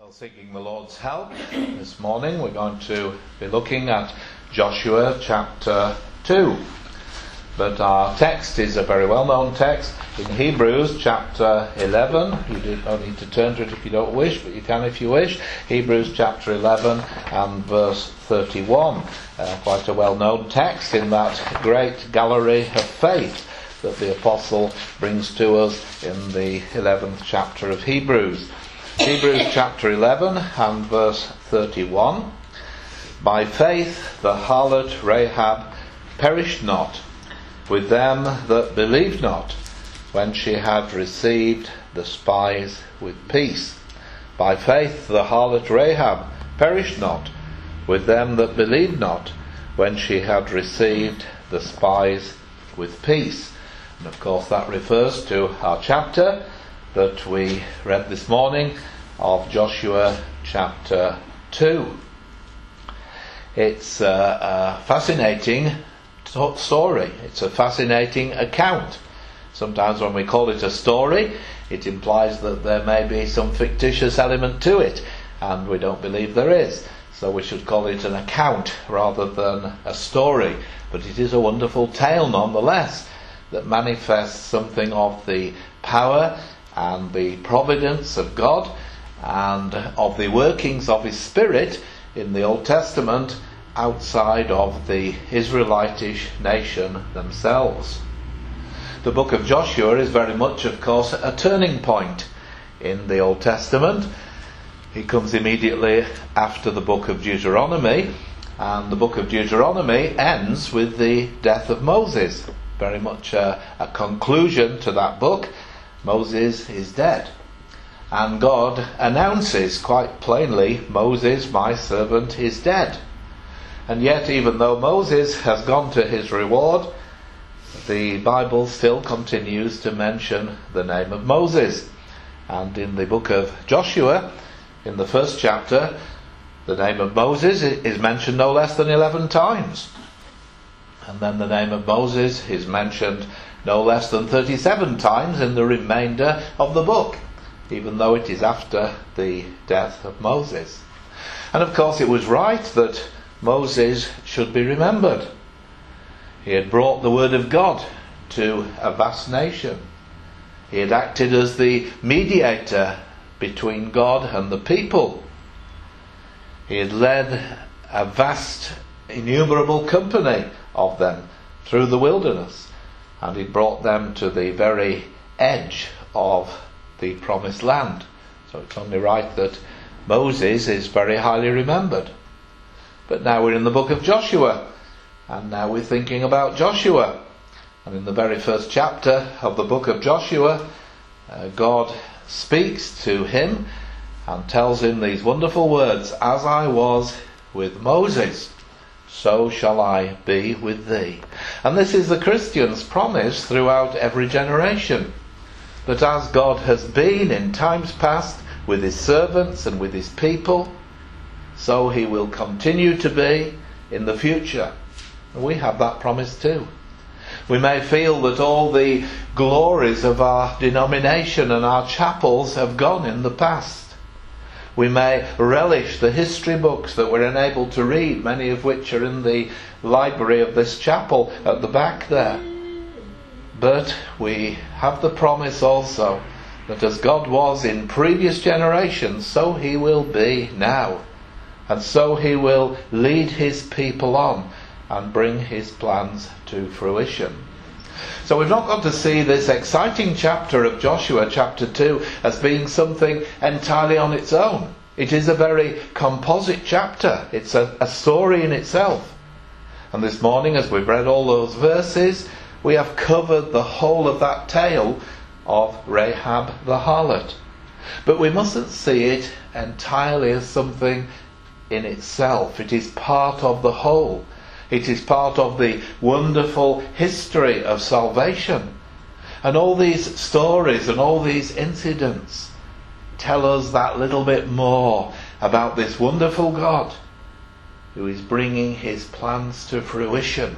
Well, seeking the Lord's help this morning, we're going to be looking at Joshua chapter 2. But our text is a very well-known text in Hebrews chapter 11. You don't need to turn to it if you don't wish, but you can if you wish. Hebrews chapter 11 and verse 31. Quite a well-known text in that great gallery of faith that the apostle brings to us in the 11th chapter of Hebrews. Hebrews chapter 11 and verse 31. By faith the harlot Rahab perished not with them that believed not, when she had received the spies with peace. By faith the harlot Rahab perished not with them that believed not, when she had received the spies with peace. And of course that refers to our chapter that we read this morning of Joshua chapter 2. It's a fascinating story. It's a fascinating account. Sometimes when we call it a story, it implies that there may be some fictitious element to it, and we don't believe there is. So we should call it an account rather than a story. But it is a wonderful tale nonetheless, that manifests something of the power and the providence of God and of the workings of His Spirit in the Old Testament outside of the Israelitish nation themselves. The book of Joshua is very much, of course, a turning point in the Old Testament. It comes immediately after the book of Deuteronomy, and the book of Deuteronomy ends with the death of Moses. Very much a conclusion to that book. Moses is dead. And God announces quite plainly, Moses, my servant, is dead. And yet, even though Moses has gone to his reward, the Bible still continues to mention the name of Moses. And in the book of Joshua, in the first chapter, the name of Moses is mentioned no less than 11 times. And then the name of Moses is mentioned no less than 37 times in the remainder of the book, even though it is after the death of Moses. And of course it was right that Moses should be remembered. He had brought the word of God to a vast nation. He had acted as the mediator between God and the people. He had led a vast, innumerable company of them through the wilderness, and he brought them to the very edge of the promised land. So it's only right that Moses is very highly remembered. But now we're in the book of Joshua, and now we're thinking about Joshua. And in the very first chapter of the book of Joshua, God speaks to him and tells him these wonderful words: as I was with Moses, so shall I be with thee. And this is the Christian's promise throughout every generation, that as God has been in times past with his servants and with his people, so he will continue to be in the future. And we have that promise too. We may feel that all the glories of our denomination and our chapels have gone in the past. We may relish the history books that we're unable to read, many of which are in the library of this chapel at the back there. But we have the promise also that as God was in previous generations, so he will be now. And so he will lead his people on and bring his plans to fruition. So we've not got to see this exciting chapter of Joshua, chapter 2, as being something entirely on its own. It is a very composite chapter. It's a story in itself. And this morning, as we've read all those verses, we have covered the whole of that tale of Rahab the harlot. But we mustn't see it entirely as something in itself. It is part of the whole. It is part of the wonderful history of salvation. And all these stories and all these incidents tell us that little bit more about this wonderful God who is bringing his plans to fruition.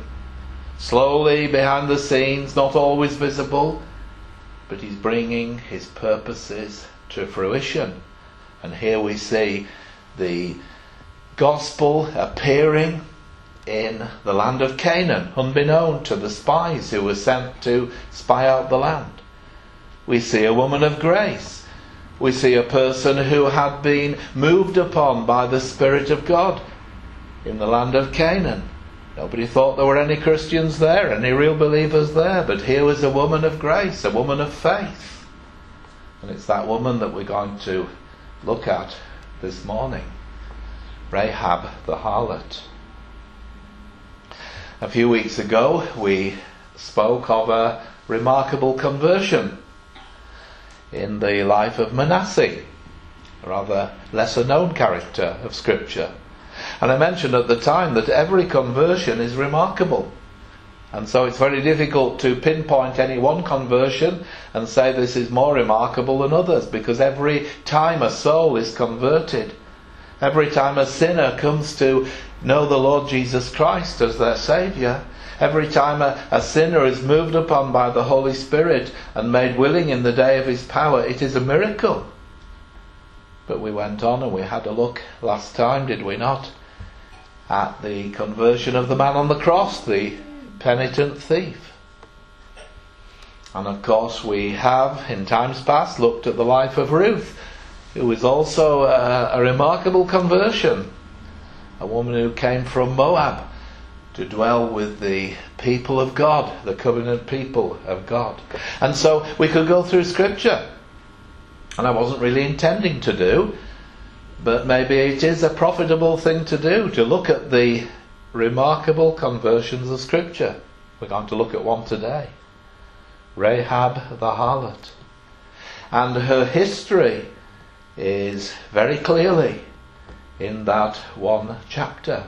Slowly behind the scenes, not always visible, but he's bringing his purposes to fruition. And here we see the gospel appearing in the land of Canaan, unbeknown to the spies who were sent to spy out the land. We see a woman of grace. We see a person who had been moved upon by the Spirit of God in the land of Canaan. Nobody thought there were any Christians there, any real believers there, but here was a woman of grace, a woman of faith. And it's that woman that we're going to look at this morning, Rahab the harlot. A few weeks ago we spoke of a remarkable conversion in the life of Manasseh, a rather lesser known character of Scripture. And I mentioned at the time that every conversion is remarkable. And so it's very difficult to pinpoint any one conversion and say this is more remarkable than others, because every time a soul is converted, every time a sinner comes to know the Lord Jesus Christ as their Saviour, every time a sinner is moved upon by the Holy Spirit and made willing in the day of His power, it is a miracle. But we went on and we had a look last time, did we not, at the conversion of the man on the cross, the penitent thief. And of course we have, in times past, looked at the life of Ruth, who was also a remarkable conversion. A woman who came from Moab to dwell with the people of God, the covenant people of God. And so we could go through Scripture. And I wasn't really intending to do, but maybe it is a profitable thing to do, to look at the remarkable conversions of Scripture. We're going to look at one today. Rahab the harlot. And her history is very clearly in that one chapter.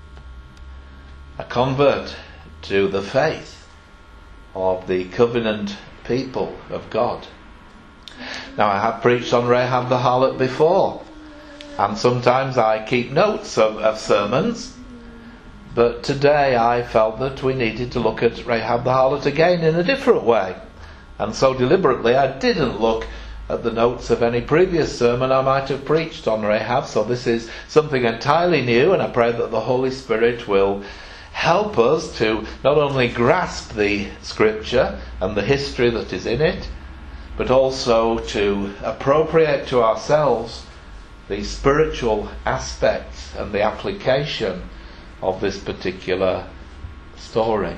A convert to the faith of the covenant people of God. Now, I have preached on Rahab the harlot before, and sometimes I keep notes of sermons, but today I felt that we needed to look at Rahab the harlot again in a different way. And so deliberately I didn't look at the notes of any previous sermon I might have preached on Rahab. So this is something entirely new, and I pray that the Holy Spirit will help us to not only grasp the Scripture and the history that is in it, but also to appropriate to ourselves the spiritual aspects and the application of this particular story.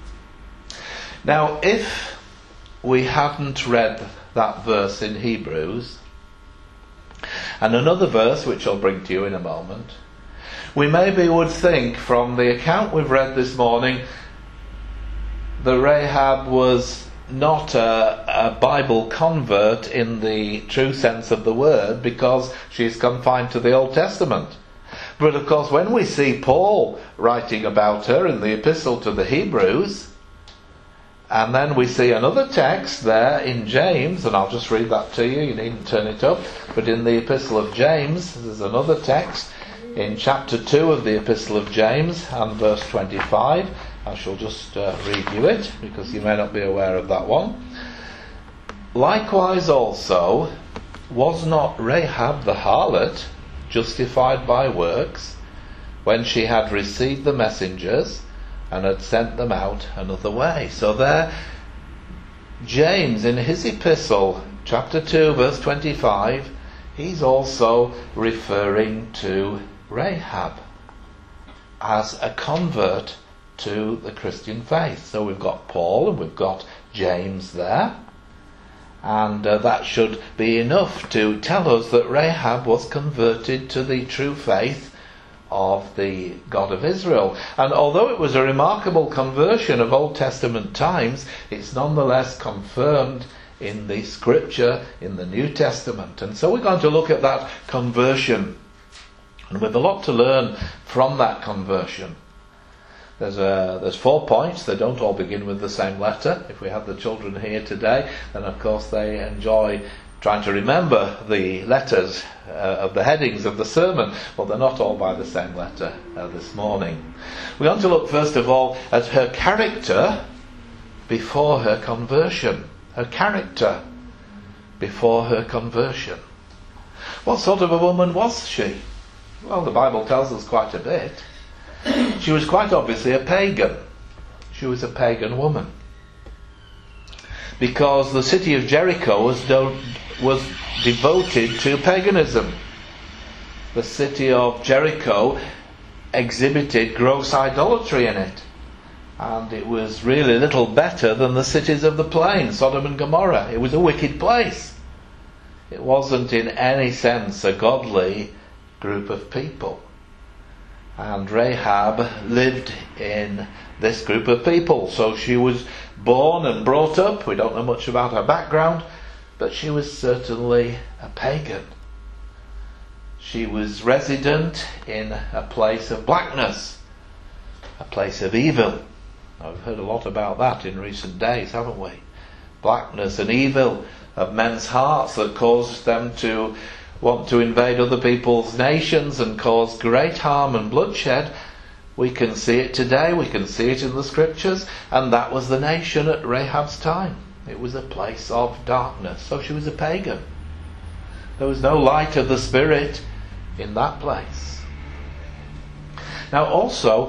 Now, if we hadn't read that verse in Hebrews, and another verse which I'll bring to you in a moment, we maybe would think from the account we've read this morning that Rahab was not a Bible convert in the true sense of the word, because she's confined to the Old Testament. But of course, when we see Paul writing about her in the Epistle to the Hebrews, and then we see another text there in James, and I'll just read that to you, you needn't turn it up, but in the Epistle of James, there's another text in chapter 2 of the Epistle of James and verse 25. I shall just read you it, because you may not be aware of that one. Likewise also, was not Rahab the harlot justified by works, when she had received the messengers and had sent them out another way? So there, James in his epistle, chapter 2, verse 25, he's also referring to Rahab as a convert to the Christian faith. So we've got Paul and we've got James there, and that should be enough to tell us that Rahab was converted to the true faith of the God of Israel. And although it was a remarkable conversion of Old Testament times, it's nonetheless confirmed in the Scripture in the New Testament. And so we're going to look at that conversion, and with a lot to learn from that conversion. There's 4 points. They don't all begin with the same letter. If we have the children here today, then of course they enjoy trying to remember the letters of the headings of the sermon. Well, they're not all by the same letter this morning. We're going to look first of all at her character before her conversion. Her character before her conversion. What sort of a woman was she? Well, the Bible tells us quite a bit. She was quite obviously a pagan. She was a pagan woman. Because the city of Jericho was devoted to paganism. The city of Jericho exhibited gross idolatry in it. And it was really little better than the cities of the plain, Sodom and Gomorrah. It was a wicked place. It wasn't in any sense a godly group of people. And Rahab lived in this group of people. So she was born and brought up. We don't know much about her background, but she was certainly a pagan. She was resident in a place of blackness, a place of evil. Now, we've heard a lot about that in recent days, haven't we? Blackness and evil of men's hearts that caused them to want to invade other people's nations and cause great harm and bloodshed. We can see it today, we can see it in the scriptures, and that was the nation at Rahab's time. It was a place of darkness, so she was a pagan. There was no light of the Spirit in that place. Now also,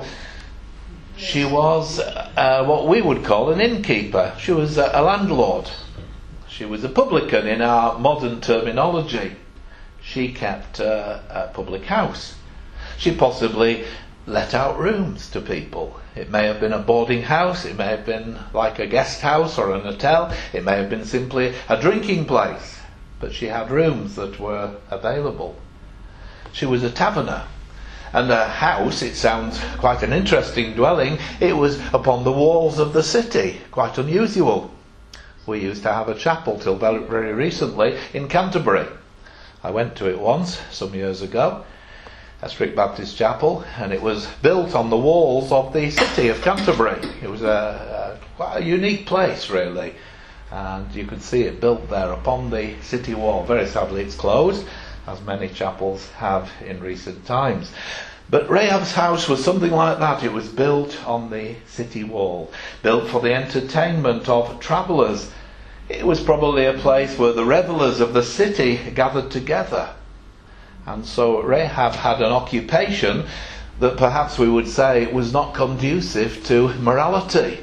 she was what we would call an innkeeper. She was a landlord. She was a publican in our modern terminology. She kept a public house. She possibly let out rooms to people. It may have been a boarding house, it may have been like a guest house or an hotel, it may have been simply a drinking place, but she had rooms that were available. She was a taverner. And a house, it sounds quite an interesting dwelling. It was upon the walls of the city, quite unusual. We used to have a chapel till very recently in Canterbury. I went to it once, some years ago, Esprick Baptist Chapel, and it was built on the walls of the city of Canterbury. It was quite a unique place, really, and you could see it built there upon the city wall. Very sadly it's closed, as many chapels have in recent times. But Rahab's house was something like that. It was built on the city wall, built for the entertainment of travellers. It was probably a place where the revellers of the city gathered together. And so Rahab had an occupation that perhaps we would say was not conducive to morality.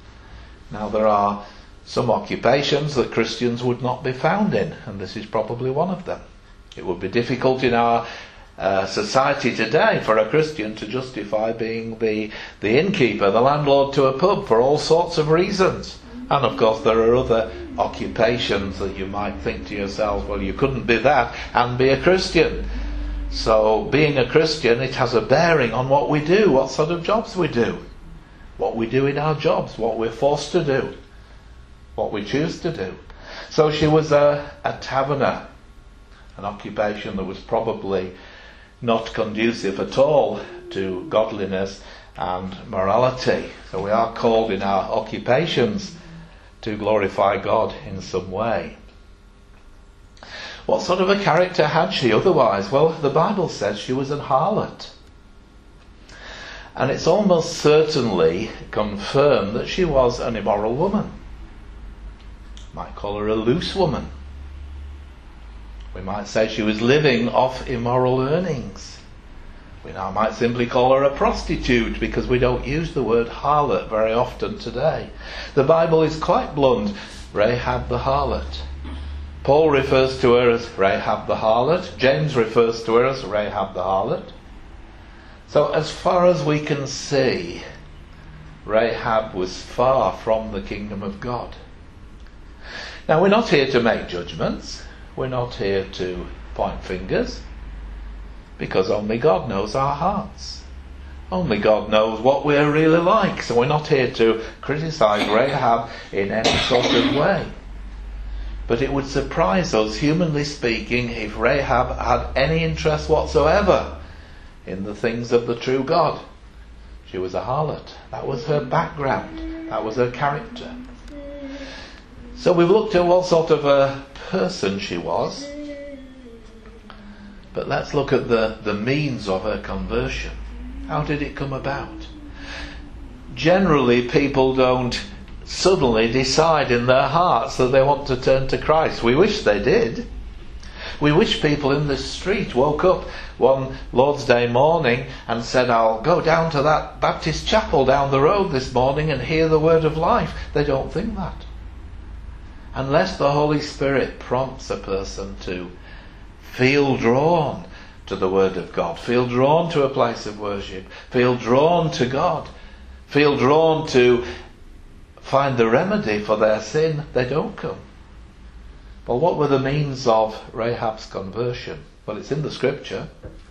Now there are some occupations that Christians would not be found in, and this is probably one of them. It would be difficult in our society today for a Christian to justify being the innkeeper, the landlord to a pub for all sorts of reasons. And of course there are other occupations that you might think to yourselves, well, you couldn't be that and be a Christian. So being a Christian, it has a bearing on what we do, what sort of jobs we do, what we do in our jobs, what we're forced to do, what we choose to do. So she was a taverner, an occupation that was probably not conducive at all to godliness and morality. So we are called in our occupations to glorify God in some way. What sort of a character had she otherwise? Well, the Bible says she was an harlot. And it's almost certainly confirmed that she was an immoral woman. Might call her a loose woman. We might say she was living off immoral earnings. We now might simply call her a prostitute, because we don't use the word harlot very often today. The Bible is quite blunt. Rahab the harlot. Paul refers to her as Rahab the harlot. James refers to her as Rahab the harlot. So as far as we can see, Rahab was far from the kingdom of God. Now we're not here to make judgments. We're not here to point fingers, because only God knows our hearts. Only God knows what we're really like. So we're not here to criticise Rahab in any sort of way. But it would surprise us, humanly speaking, if Rahab had any interest whatsoever in the things of the true God. She was a harlot. That was her background. That was her character. So we've looked at what sort of a person she was. But let's look at the means of her conversion. How did it come about? Generally, people don't suddenly decide in their hearts that they want to turn to Christ. We wish they did. We wish people in this street woke up one Lord's Day morning and said, I'll go down to that Baptist chapel down the road this morning and hear the word of life. They don't think that. Unless the Holy Spirit prompts a person to feel drawn to the word of God, feel drawn to a place of worship, feel drawn to God, feel drawn to find the remedy for their sin, they don't come. Well, what were the means of Rahab's conversion? Well, it's in the scripture.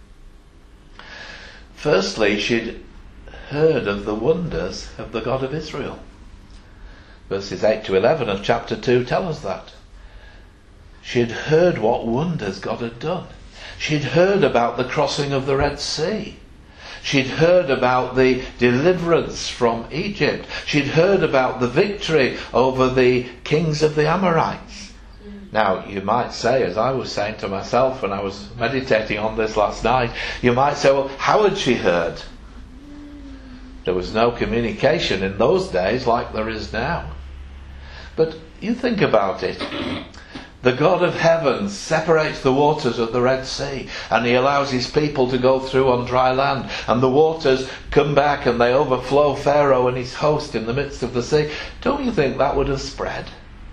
Firstly, she'd heard of the wonders of the God of Israel. Verses 8 to 11 of chapter 2 tell us that. She'd heard what wonders God had done. She'd heard about the crossing of the Red Sea. She'd heard about the deliverance from Egypt. She'd heard about the victory over the kings of the Amorites. Now, you might say, as I was saying to myself when I was meditating on this last night, you might say, well, how had she heard? There was no communication in those days like there is now. But you think about it. The God of heaven separates the waters of the Red Sea, and he allows his people to go through on dry land, and the waters come back and they overflow Pharaoh and his host in the midst of the sea. Don't you think that would have spread?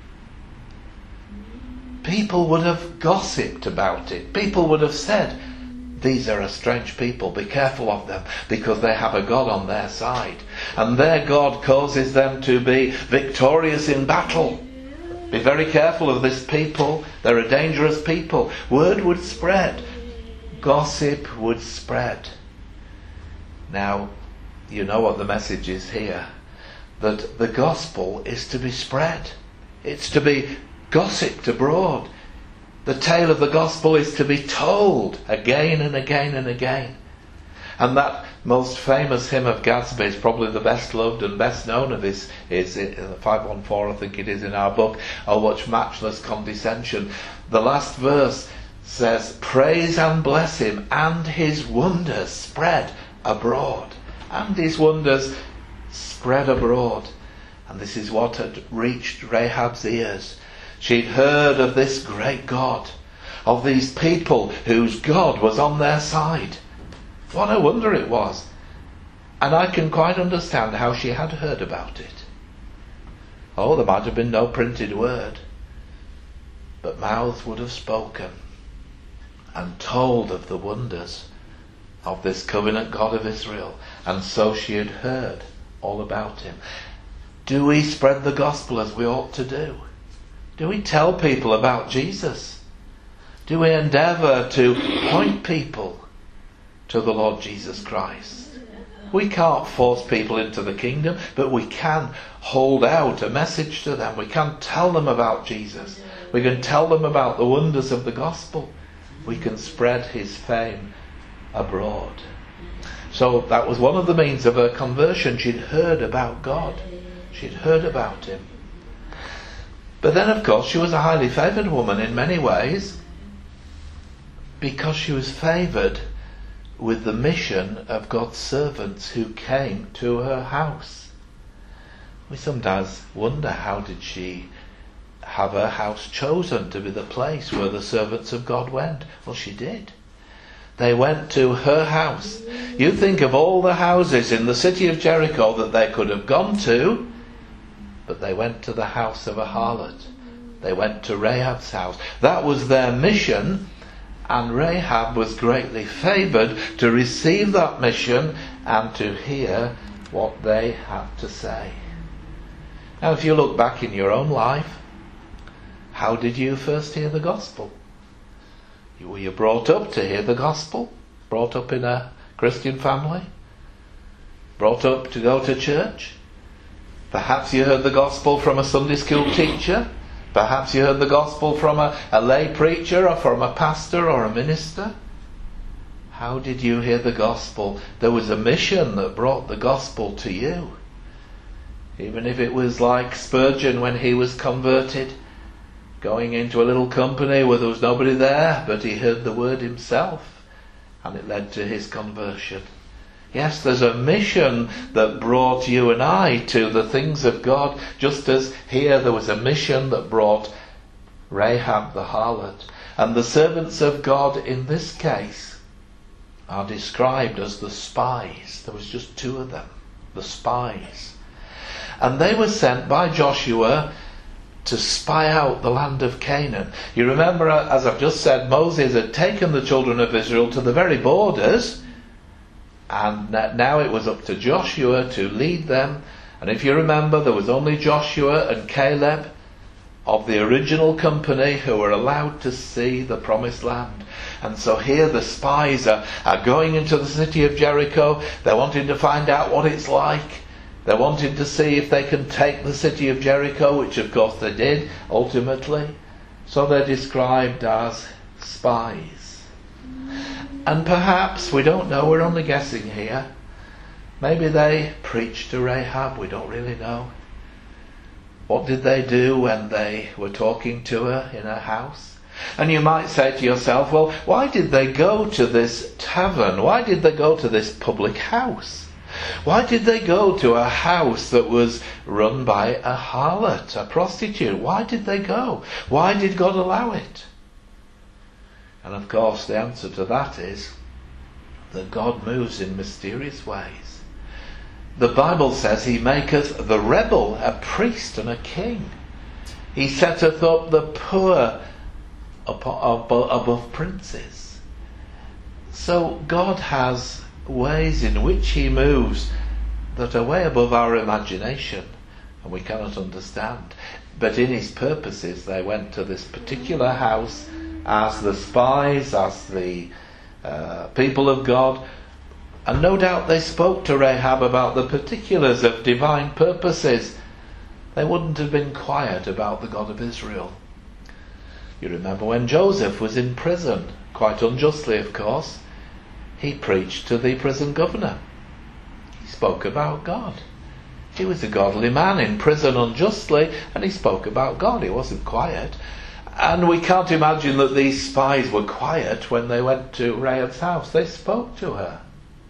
People would have gossiped about it. People would have said, these are a strange people, be careful of them, because they have a God on their side, and their God causes them to be victorious in battle. Be very careful of this people. They're a dangerous people. Word would spread. Gossip would spread. Now, you know what the message is here. That the gospel is to be spread. It's to be gossiped abroad. The tale of the gospel is to be told again and again and again. And that most famous hymn of Gadsby is probably the best loved and best known of his, is 514, I think it is, in our book, Oh What Matchless Condescension. The last verse says, praise and bless him, and his wonders spread abroad. And his wonders spread abroad. And this is what had reached Rahab's ears. She'd heard of this great God, of these people whose God was on their side. What a wonder it was. And I can quite understand how she had heard about it. Oh, there might have been no printed word, but mouths would have spoken and told of the wonders of this covenant God of Israel. And so she had heard all about him. Do we spread the gospel as we ought to do? Do we tell people about Jesus? Do we endeavour to point people to the Lord Jesus Christ? We can't force people into the kingdom, but we can hold out a message to them. We can tell them about Jesus. We can tell them about the wonders of the gospel. We can spread his fame abroad. So that was one of the means of her conversion. She'd heard about God. She'd heard about him. But then, of course, she was a highly favoured woman in many ways, because she was favoured with the mission of God's servants who came to her house. We sometimes wonder, how did she have her house chosen to be the place where the servants of God went? Well, she did. They went to her house. You think of all the houses in the city of Jericho that they could have gone to, but they went to the house of a harlot. They went to Rahab's house. That was their mission. And Rahab was greatly favoured to receive that mission and to hear what they had to say. Now, if you look back in your own life, how did you first hear the gospel? Were you brought up to hear the gospel? Brought up in a Christian family? Brought up to go to church? Perhaps you heard the gospel from a Sunday school teacher? Perhaps you heard the gospel from a lay preacher or from a pastor or a minister. How did you hear the gospel? There was a mission that brought the gospel to you. Even if it was like Spurgeon when he was converted, going into a little company where there was nobody there, but he heard the word himself, and it led to his conversion. Yes, there's a mission that brought you and I to the things of God, just as here there was a mission that brought Rahab the harlot. And the servants of God in this case are described as the spies. There was just two of them, the spies. And they were sent by Joshua to spy out the land of Canaan. You remember, as I've just said, Moses had taken the children of Israel to the very borders, and now it was up to Joshua to lead them. And if you remember, there was only Joshua and Caleb of the original company who were allowed to see the promised land. And so here the spies are going into the city of Jericho. They're wanting to find out what it's like. They're wanting to see if they can take the city of Jericho, which of course they did ultimately. So they're described as spies. And perhaps, we don't know, we're only guessing here, maybe they preached to Rahab, we don't really know. What did they do when they were talking to her in her house? And you might say to yourself, well, why did they go to this tavern? Why did they go to this public house? Why did they go to a house that was run by a harlot, a prostitute? Why did they go? Why did God allow it? And of course the answer to that is that God moves in mysterious ways. The Bible says he maketh the rebel a priest and a king. He setteth up the poor above princes. So God has ways in which he moves that are way above our imagination and we cannot understand. But in his purposes they went to this particular house as the spies, as the people of God, and no doubt they spoke to Rahab about the particulars of divine purposes. They wouldn't have been quiet about the God of Israel. You remember when Joseph was in prison, quite unjustly of course, he preached to the prison governor. He spoke about God. He was a godly man in prison unjustly, and he spoke about God. He wasn't quiet. And we can't imagine that these spies were quiet when they went to Rahab's house. They spoke to her.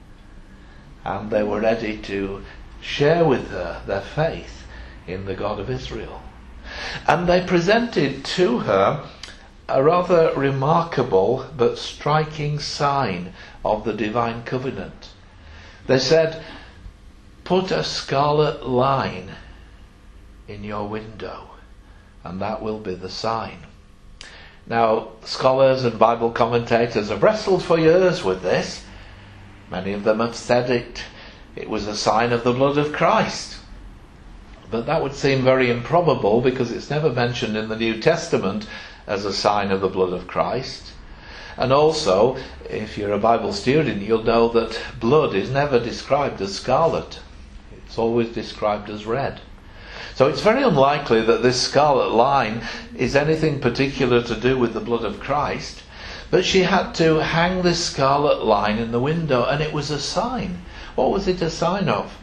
And they were ready to share with her their faith in the God of Israel. And they presented to her a rather remarkable but striking sign of the divine covenant. They said, put a scarlet line in your window, and that will be the sign. Now, scholars and Bible commentators have wrestled for years with this. Many of them have said it was a sign of the blood of Christ. But that would seem very improbable because it's never mentioned in the New Testament as a sign of the blood of Christ. And also, if you're a Bible student, you'll know that blood is never described as scarlet. It's always described as red. So it's very unlikely that this scarlet line is anything particular to do with the blood of Christ. But she had to hang this scarlet line in the window, and it was a sign. What was it a sign of?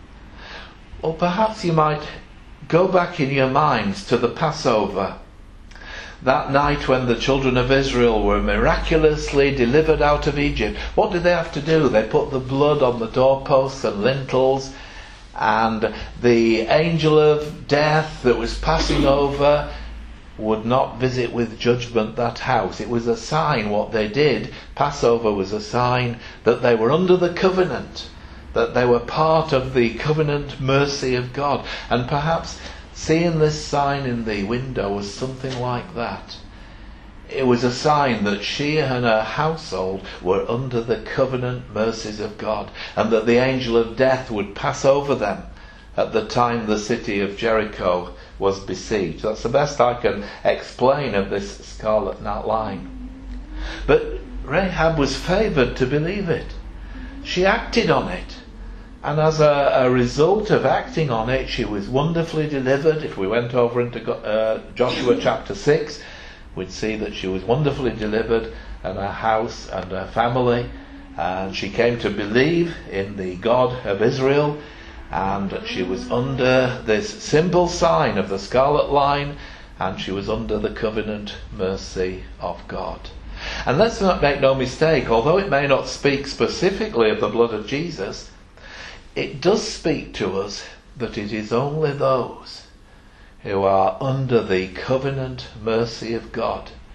Well, perhaps you might go back in your minds to the Passover. That night when the children of Israel were miraculously delivered out of Egypt. What did they have to do? They put the blood on the doorposts and lintels, and the angel of death that was passing over would not visit with judgment that house. It was a sign what they did. Passover was a sign that they were under the covenant, that they were part of the covenant mercy of God. And perhaps seeing this sign in the window was something like that. It was a sign that she and her household were under the covenant mercies of God, and that the angel of death would pass over them at the time the city of Jericho was besieged. That's the best I can explain of this scarlet line. But Rahab was favoured to believe it. She acted on it. And as a result of acting on it, she was wonderfully delivered. If we went over into Joshua chapter 6, we'd see that she was wonderfully delivered, and her house and her family. And she came to believe in the God of Israel. And she was under this simple sign of the scarlet line, and she was under the covenant mercy of God. And let's not make no mistake, although it may not speak specifically of the blood of Jesus, it does speak to us that it is only those who are under the covenant mercy of God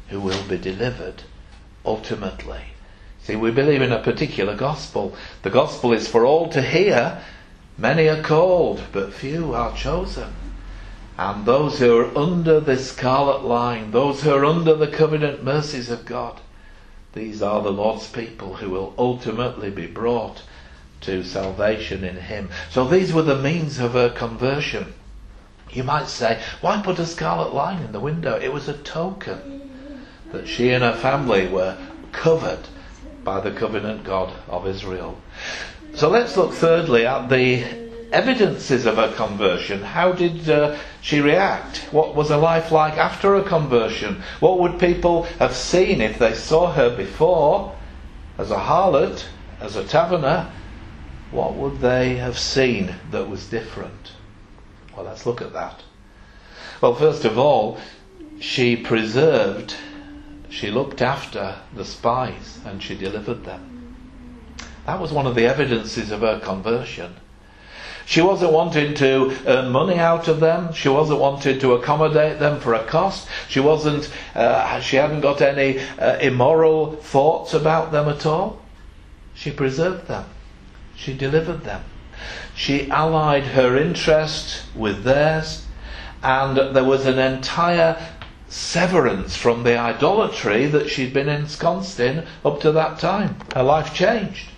who will be delivered ultimately. See, we believe in a particular gospel. The gospel is for all to hear. Many are called, but few are chosen. And those who are under the scarlet line, those who are under the covenant mercies of God, these are the Lord's people who will ultimately be brought to salvation in Him. So these were the means of her conversion. You might say, why put a scarlet line in the window? It was a token that she and her family were covered by the covenant God of Israel. So let's look thirdly at the evidences of her conversion. How did she react? What was her life like after her conversion? What would people have seen if they saw her before as a harlot, as a taverner? What would they have seen that was different? Well, let's look at that. Well, first of all, she looked after the spies and she delivered them. That was one of the evidences of her conversion. She wasn't wanting to earn money out of them. She wasn't wanting to accommodate them for a cost. She hadn't got any immoral thoughts about them at all. She preserved them. She delivered them. She allied her interest with theirs, and there was an entire severance from the idolatry that she'd been ensconced in up to that time. Her life changed.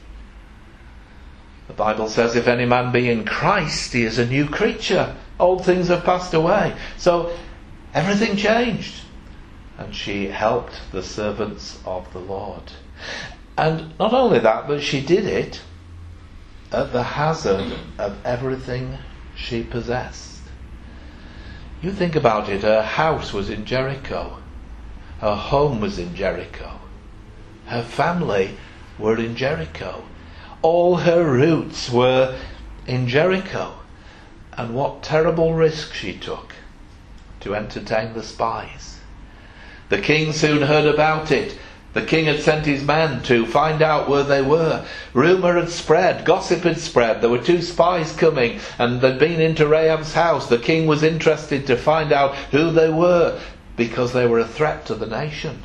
The Bible says, if any man be in Christ, he is a new creature. Old things have passed away. So everything changed. And she helped the servants of the Lord. And not only that, but she did it at the hazard of everything she possessed. You think about it, her house was in Jericho. Her home was in Jericho. Her family were in Jericho. All her roots were in Jericho. And what terrible risk she took to entertain the spies. The king soon heard about it. The king had sent his men to find out where they were. Rumour had spread, gossip had spread. There were 2 spies coming and they'd been into Rahab's house. The king was interested to find out who they were because they were a threat to the nation.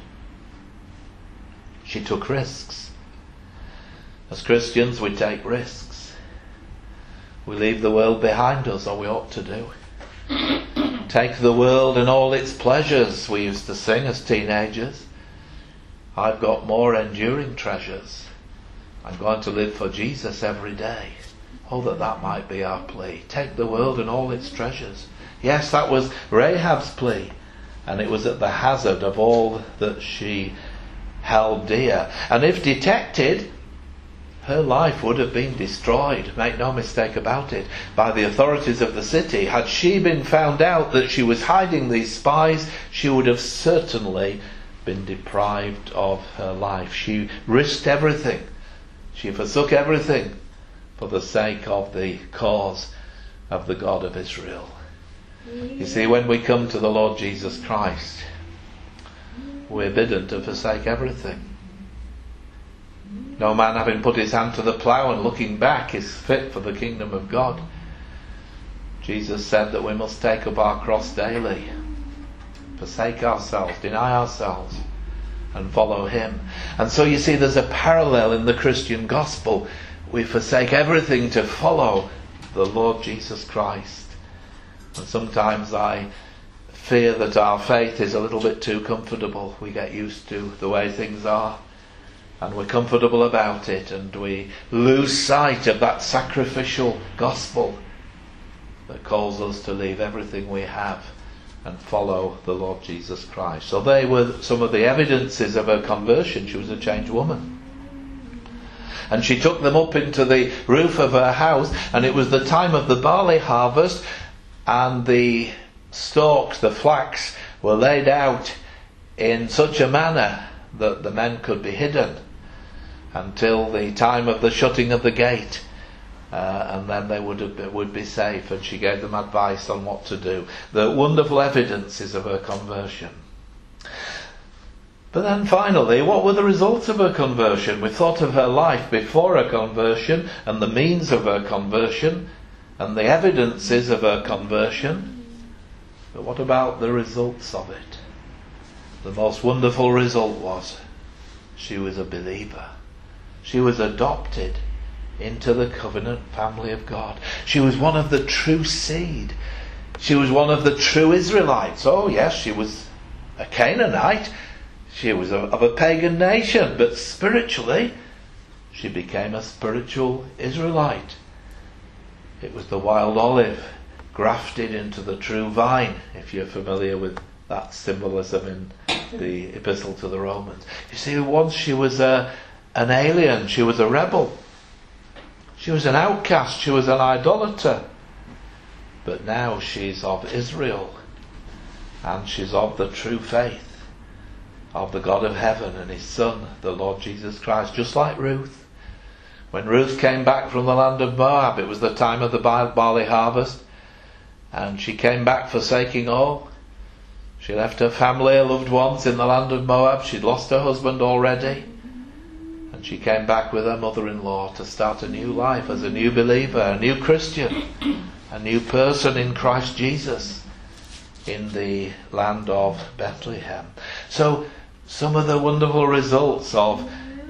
She took risks. As Christians, we take risks. We leave the world behind us, or we ought to do. Take the world and all its pleasures, we used to sing as teenagers. I've got more enduring treasures. I'm going to live for Jesus every day. Oh, that might be our plea. Take the world and all its treasures. Yes, that was Rahab's plea. And it was at the hazard of all that she held dear. And if detected, her life would have been destroyed, make no mistake about it, by the authorities of the city. Had she been found out that she was hiding these spies, she would have certainly been deprived of her life. She risked everything. She forsook everything for the sake of the cause of the God of Israel. You see, when we come to the Lord Jesus Christ, we're bidden to forsake everything. No man having put his hand to the plough and looking back is fit for the kingdom of God. Jesus said that we must take up our cross daily, forsake ourselves, deny ourselves, and follow Him. And so you see there's a parallel in the Christian gospel. We forsake everything to follow the Lord Jesus Christ. And sometimes I fear that our faith is a little bit too comfortable. We get used to the way things are. And we're comfortable about it, and we lose sight of that sacrificial gospel that calls us to leave everything we have and follow the Lord Jesus Christ. So they were some of the evidences of her conversion. She was a changed woman. And she took them up into the roof of her house, and it was the time of the barley harvest, and the stalks, the flax, were laid out in such a manner that the men could be hidden until the time of the shutting of the gate, and then they would be safe. And she gave them advice on what to do. The wonderful evidences of her conversion. But then finally, what were the results of her conversion? We thought of her life before her conversion and the means of her conversion and the evidences of her conversion. But what about the results of it? the most wonderful result was she was a believer. She was adopted into the covenant family of God. She was one of the true seed. She was one of the true Israelites. Oh yes, she was a Canaanite. She was of a pagan nation, but spiritually she became a spiritual Israelite. It was the wild olive grafted into the true vine, if you're familiar with that symbolism in the Epistle to the Romans. You see, once she was an alien, she was a rebel. She was an outcast, she was an idolater. But now she's of Israel, and she's of the true faith of the God of heaven and his Son, the Lord Jesus Christ, just like Ruth. When Ruth came back from the land of Moab, it was the time of the barley harvest, and she came back forsaking all. She left her family, her loved ones in the land of Moab. She'd lost her husband already. And she came back with her mother-in-law to start a new life as a new believer, a new Christian, a new person in Christ Jesus in the land of Bethlehem. So, some of the wonderful results of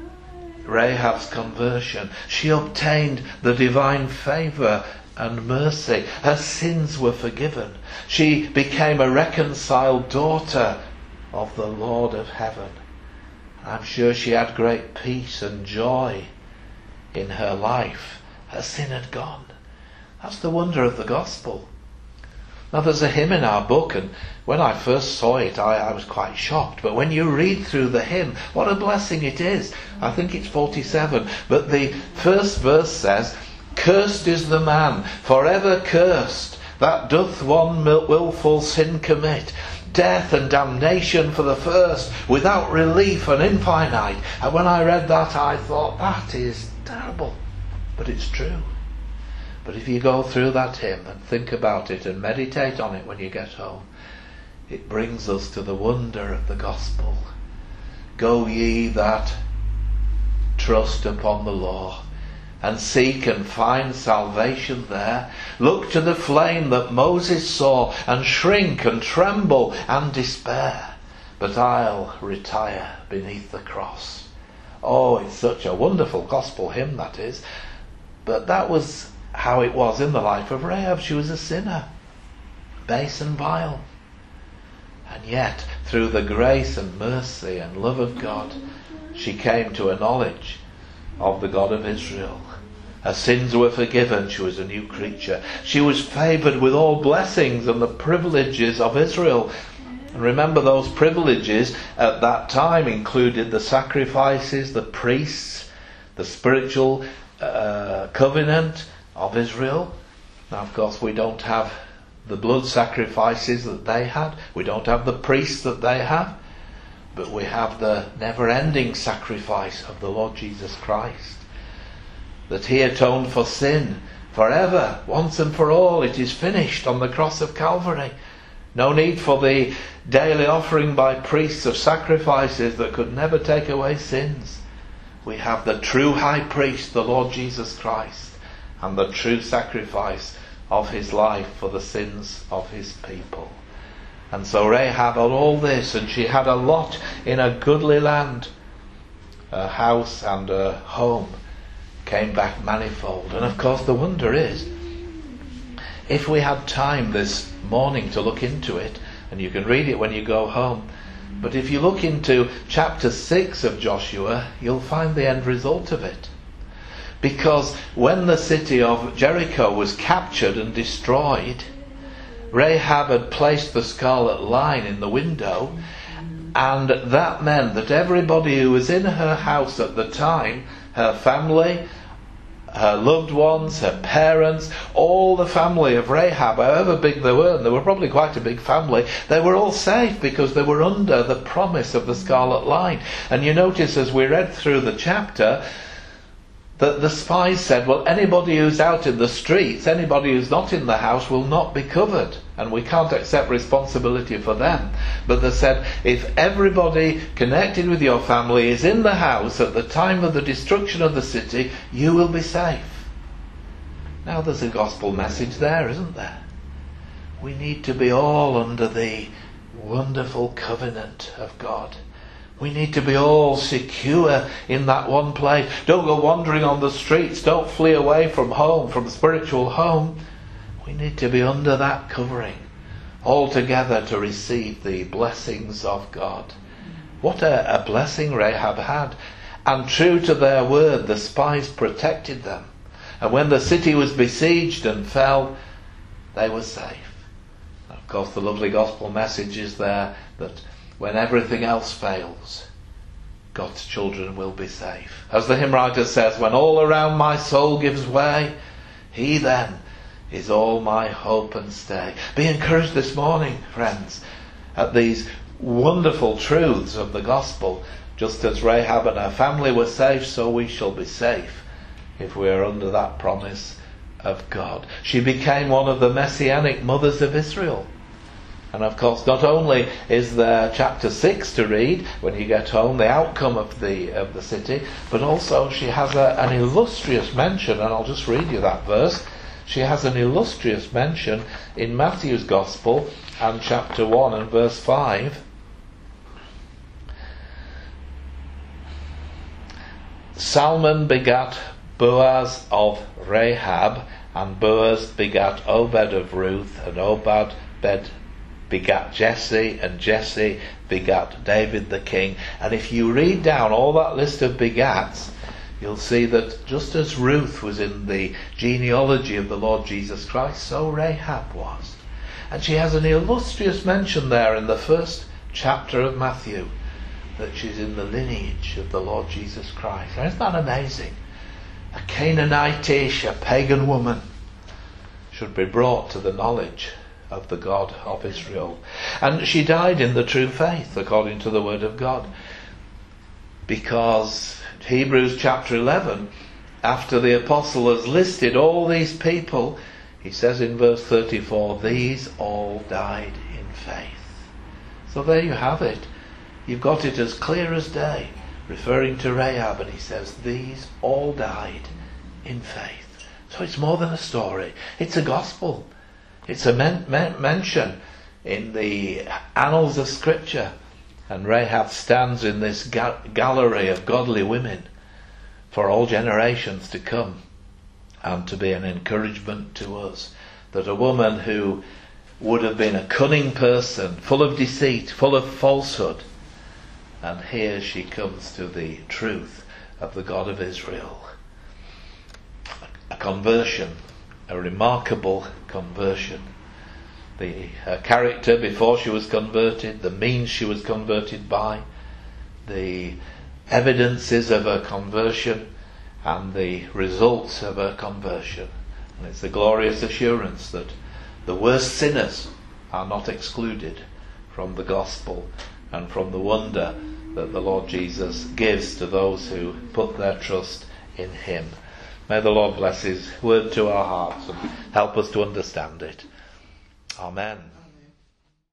Rahab's conversion. She obtained the divine favour and mercy. Her sins were forgiven. She became a reconciled daughter of the Lord of heaven. I'm sure she had great peace and joy in her life. Her sin had gone. That's the wonder of the gospel. Now there's a hymn in our book, and when I first saw it I was quite shocked, but when you read through the hymn, what a blessing it is. I think it's 47, but the first verse says, "Cursed is the man, forever cursed, that doth one wilful sin commit. Death and damnation for the first, without relief and infinite." And when I read that, I thought, that is terrible. But it's true. But if you go through that hymn and think about it and meditate on it when you get home, it brings us to the wonder of the gospel. Go ye that trust upon the Lord, and seek and find salvation there. Look to the flame that Moses saw, and shrink and tremble and despair. But I'll retire beneath the cross. Oh, it's such a wonderful gospel hymn, that is. But that was how it was in the life of Rahab. She was a sinner, base and vile. And yet, through the grace and mercy and love of God, she came to a knowledge of the God of Israel. Her sins were forgiven. She was a new creature. She was favoured with all blessings and the privileges of Israel. And remember, those privileges at that time included the sacrifices, the priests, the spiritual covenant of Israel. Now, of course, we don't have the blood sacrifices that they had. We don't have the priests that they have. But we have the never-ending sacrifice of the Lord Jesus Christ. That he atoned for sin forever, once and for all. It is finished on the cross of Calvary. No need for the daily offering by priests of sacrifices that could never take away sins. We have the true high priest, the Lord Jesus Christ, and the true sacrifice of his life for the sins of his people. And so Rahab had all this, and she had a lot in a goodly land. Her house and her home came back manifold. And of course the wonder is, if we had time this morning to look into it, and you can read it when you go home, but if you look into chapter 6 of Joshua, you'll find the end result of it. Because when the city of Jericho was captured and destroyed, Rahab had placed the scarlet line in the window, and that meant that everybody who was in her house at the time, her family, her loved ones, her parents, all the family of Rahab, however big they were, and they were probably quite a big family, they were all safe because they were under the promise of the scarlet line. And you notice as we read through the chapter that the spies said, well, anybody who's out in the streets, anybody who's not in the house will not be covered, and we can't accept responsibility for them. But they said, if everybody connected with your family is in the house at the time of the destruction of the city, you will be safe. Now there's a gospel message there, isn't there? We need to be all under the wonderful covenant of God. We need to be all secure in that one place. Don't go wandering on the streets. Don't flee away from home, from spiritual home. We need to be under that covering, all together to receive the blessings of God. What a blessing Rahab had. And true to their word, the spies protected them. And when the city was besieged and fell, they were safe. And of course, the lovely gospel message is there that when everything else fails, God's children will be safe. As the hymn writer says, when all around my soul gives way, he then is all my hope and stay. Be encouraged this morning, friends, at these wonderful truths of the gospel. Just as Rahab and her family were safe, so we shall be safe if we are under that promise of God. She became one of the messianic mothers of Israel. And of course, not only is there chapter 6 to read when you get home, the outcome of the city, but also she has an illustrious mention, and I'll just read you that verse. She has an illustrious mention in Matthew's Gospel and chapter 1 and verse 5. Salmon begat Boaz of Rahab, and Boaz begat Obed of Ruth, and Obed begat Jesse, and Jesse begat David the king. And if you read down all that list of begats, you'll see that just as Ruth was in the genealogy of the Lord Jesus Christ, so Rahab was. And she has an illustrious mention there in the first chapter of Matthew, that she's in the lineage of the Lord Jesus Christ. Isn't that amazing? A Canaanitish, a pagan woman, should be brought to the knowledge of the God of Israel. And she died in the true faith, according to the word of God. Because Hebrews chapter 11, after the apostle has listed all these people, he says in verse 34, these all died in faith. So there you have it. You've got it as clear as day, referring to Rahab, and he says, these all died in faith. So it's more than a story. It's a gospel. It's a mention in the annals of Scripture. And Rahab stands in this gallery of godly women for all generations to come, and to be an encouragement to us that a woman who would have been a cunning person, full of deceit, full of falsehood, and here she comes to the truth of the God of Israel. A conversion, a remarkable conversion. Her character before she was converted, the means she was converted by, the evidences of her conversion, and the results of her conversion. And it's the glorious assurance that the worst sinners are not excluded from the gospel and from the wonder that the Lord Jesus gives to those who put their trust in him. May the Lord bless his word to our hearts and help us to understand it. Amen.